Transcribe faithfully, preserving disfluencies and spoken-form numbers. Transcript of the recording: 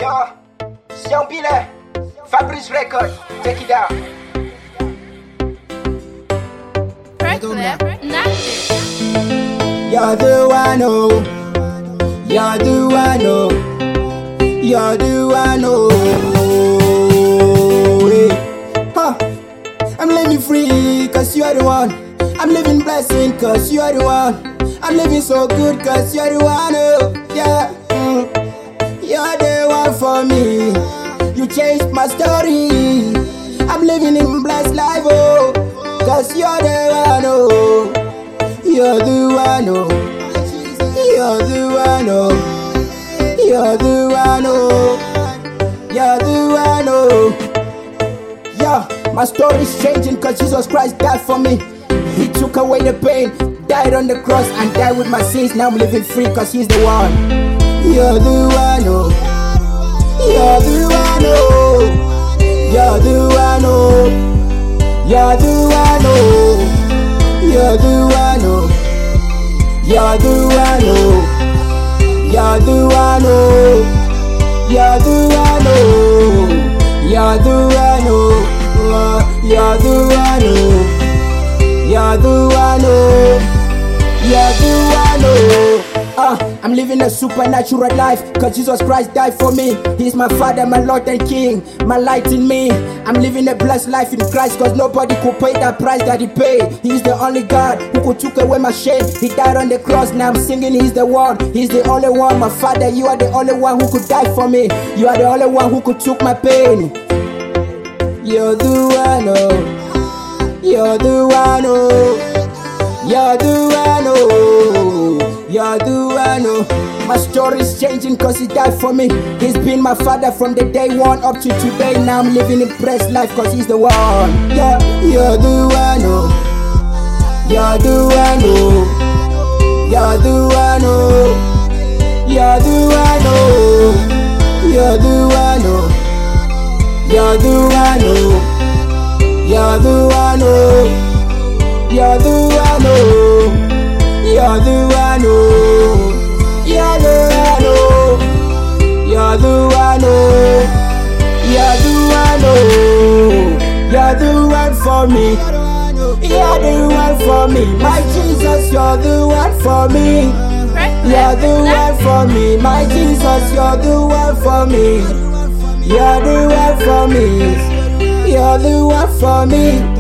Yo, Sion Bile, Fabrice Record, check it out. You're the one, oh. You're the one, oh. You're the one, oh. Hey. Huh. I'm living free, cause you're the one. I'm living blessing, cause you're the one. I'm living so good, cause you're the one, oh. Yeah. Mm. You're the one for me. You changed my story. I'm living in blessed life, oh. Cause you're the one, oh. You're the one, oh. You're the one, oh. You're the one, oh. You're the one, oh. Yeah, my story's changing cause Jesus Christ died for me. He took away the pain, died on the cross and died with my sins. Now I'm living free cause he's the one. You're the one, oh. You're the one, oh. You're the one, oh. You're the one, oh. You're the one, oh. You're the one, oh. You're the one, oh. You're the one, oh. You're the one, oh. You're the one, oh. You're the one, oh. You're the one, oh. Uh, I'm living a supernatural life cause Jesus Christ died for me. He's my Father, my Lord and King, my light in me. I'm living a blessed life in Christ cause nobody could pay that price that he paid. He's the only God who could take away my shame. He died on the cross, now I'm singing he's the one. He's the only one, my Father, you are the only one who could die for me. You are the only one who could take my pain. You're the one, oh. You're the one, oh. You're the one, oh. You're the one, oh. My story's changing cause he died for me. He's been my father from the day one up to today. Now I'm living in blessed life cause he's the one. Yeah, you're the one, oh. You're the one, oh. You're the one, oh. You're the one, oh. You're the one, oh. You're the one, oh. You're the one, oh. You're the one, oh. You're the one, oh. You're the one, oh. You're the one, oh. You're the one, oh. You're the one for me. You're the one for me. My Jesus, you're the one for me. You're the one for me. My Jesus, you're the one for me. You're the one for me. You're the one for me.